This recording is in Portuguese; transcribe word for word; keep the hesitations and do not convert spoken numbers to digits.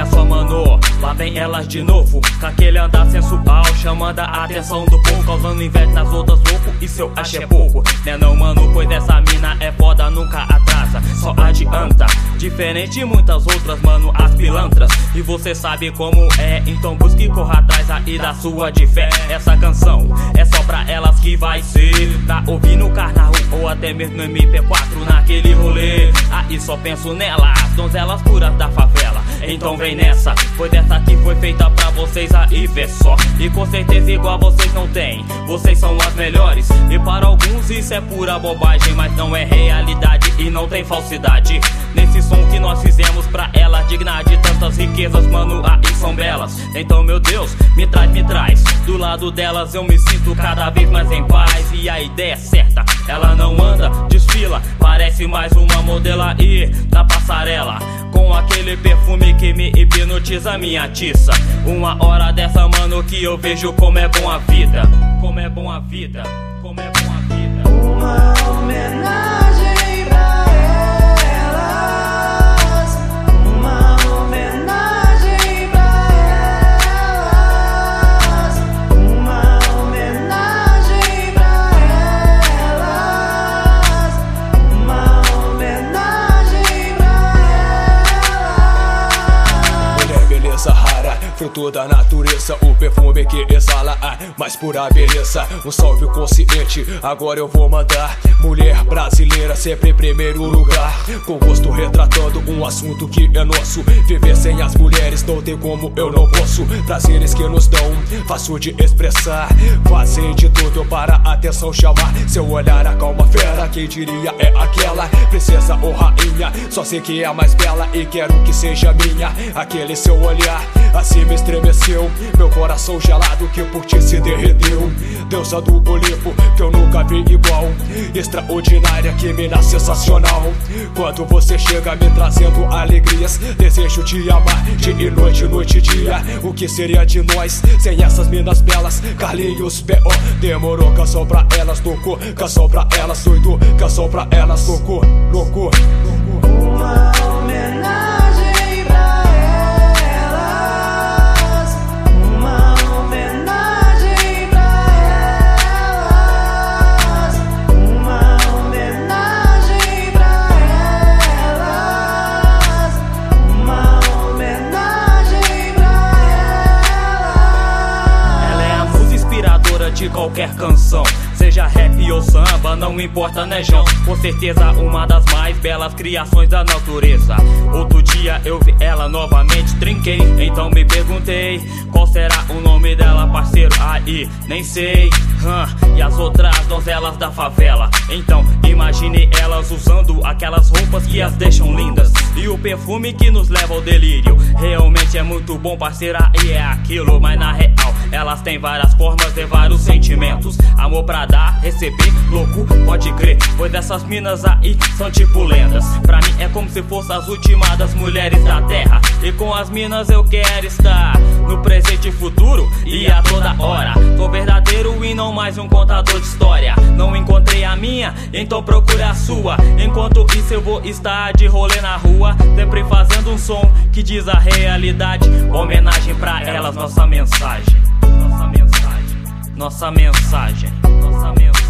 olha só, mano, lá vem elas de novo, com aquele andar sensual, chamando a atenção do povo, causando inveja nas outras louco, isso eu acho é pouco, né não, mano, pois essa mina é foda, nunca atrasa, só adianta, diferente de muitas outras, mano, as pilantras, e você sabe como é, então busque e corra atrás aí da sua de fé. Essa canção é só pra elas que vai ser pra ouvir no carnaval ou até mesmo no M P quatro naquele rolê. Aí só penso nelas, donzelas puras da favela. Então vem nessa, pois essa aqui foi feita pra vocês aí, vê só. E com certeza igual vocês não tem, vocês são as melhores. E para alguns isso é pura bobagem, mas não é realidade e não tem falsidade nesse som que nós fizemos pra elas, digna de tantas riquezas, mano, aí são belas. Então meu Deus, me traz, me traz do lado delas, eu me sinto cada vez mais em paz. E a ideia é certa, ela não anda, desfila, parece mais uma modelo aí na passarela, com aquele perfume que me hipnotiza, minha tiça. Uma hora dessa, mano, que eu vejo como é bom a vida, como é bom a vida, como é bom a vida. Uma homenagem pra elas, uma homenagem pra elas, uma homenagem pra elas, uma homenagem pra elas. Mulher, beleza rara, fruto da natureza, o perfume que exala a mais pura beleza. Um salve consciente, agora eu vou mandar. Mulher brasileira sempre em primeiro lugar, com gosto retratando um assunto que é nosso. Viver sem as mulheres não tem como, eu não posso. Prazeres que nos dão, fácil de expressar, fazem de tudo para a atenção chamar. Seu olhar acalma fera, quem diria é aquela princesa ou rainha, só sei que é a mais bela e quero que seja minha. Aquele seu olhar assim me estremeceu, meu coração gelado que por ti se derreteu. Deusa do Olimpo que eu nunca vi igual, extraordinária, que mina sensacional. Quando você chega me trazendo alegrias, desejo te amar dia e noite, noite e dia. O que seria de nós sem essas minas belas? Carlinhos B O demorou, canção pra elas, louco, canção pra elas, doido, canção pra elas, louco, louco, louco. Uma homenagem pra elas, uma homenagem pra elas, uma homenagem pra elas, uma homenagem pra elas. Ela é a musa inspiradora de qualquer canção, seja rap ou samba, não importa, né, João? Com certeza uma das mais belas criações da natureza. Outro dia eu vi ela novamente, trinquei, então me perguntei qual será o nome dela, parceiro, aí nem sei. hum, E as outras donzelas da favela, então imagine elas usando aquelas roupas que as deixam lindas, e o perfume que nos leva ao delírio. Realmente é muito bom, parceira, e é aquilo, mas na real elas têm várias formas e vários sentimentos. Amor pra dar, receber, louco, pode crer, pois essas minas aí são tipo lendas. Pra mim é como se fossem as últimas das mulheres da terra, e com as minas eu quero estar no presente e futuro e a toda hora. Sou verdadeiro e não mais um contador de história. Não encontrei a minha, então procure a sua. Enquanto isso eu vou estar de rolê na rua, sempre fazendo um som que diz a realidade. Homenagem pra elas, nossa mensagem, nossa mensagem, nossa mensagem, nossa mensagem.